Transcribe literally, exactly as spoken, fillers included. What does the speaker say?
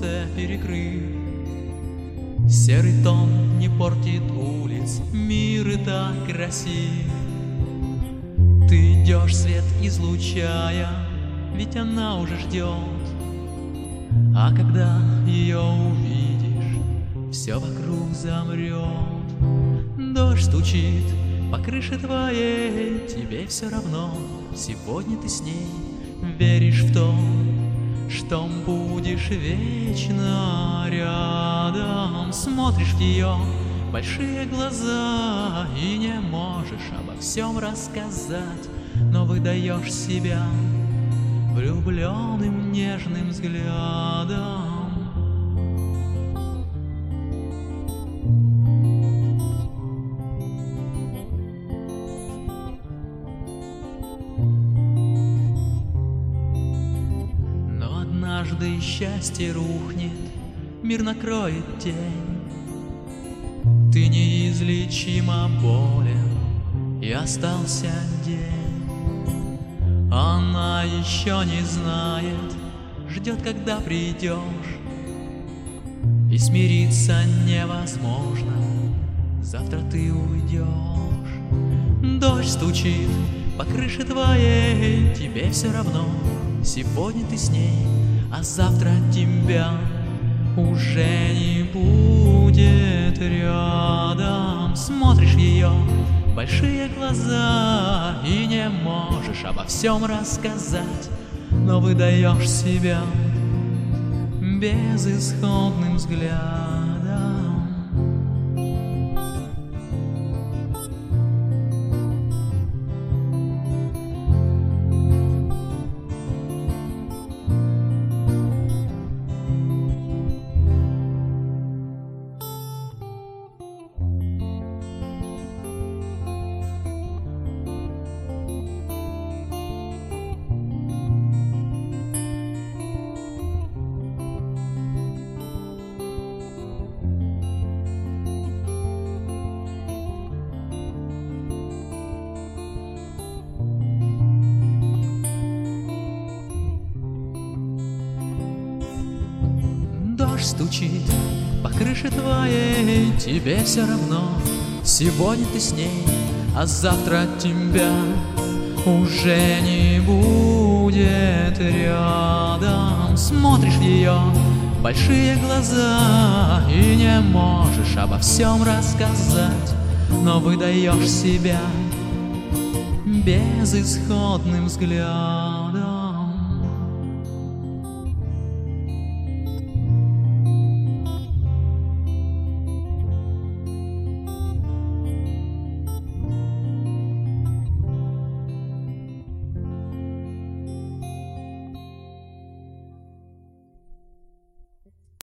солнце перекрыв. Серый тон не портит улиц, мир и так красив. Ты идешь, свет излучая, ведь она уже ждет. А когда ее увидишь, все вокруг замрет. Дождь стучит по крыше твоей, тебе все равно, сегодня ты с ней. Веришь в то, что будешь вечно рядом. Смотришь в ее большие глаза и не можешь обо всем рассказать, но выдаешь себя влюбленным нежным взглядом. Но однажды счастье рухнет, мир накроет тень. Ты неизлечимо болен, и остался день. Она еще не знает, ждет, когда придешь, и смириться невозможно, завтра ты уйдешь. Дождь стучит по крыше твоей, тебе все равно, сегодня ты с ней, а завтра тебя уже не будет рядом. Смотришь в ее большие глаза и не можешь обо всем рассказать, но выдаешь себя безысходным взглядом. Дождь стучит по крыше твоей, тебе все равно, сегодня ты с ней, а завтра тебя уже не будет рядом. Смотришь в ее большие глаза и не можешь обо всем рассказать, но выдаешь себя безысходным взглядом.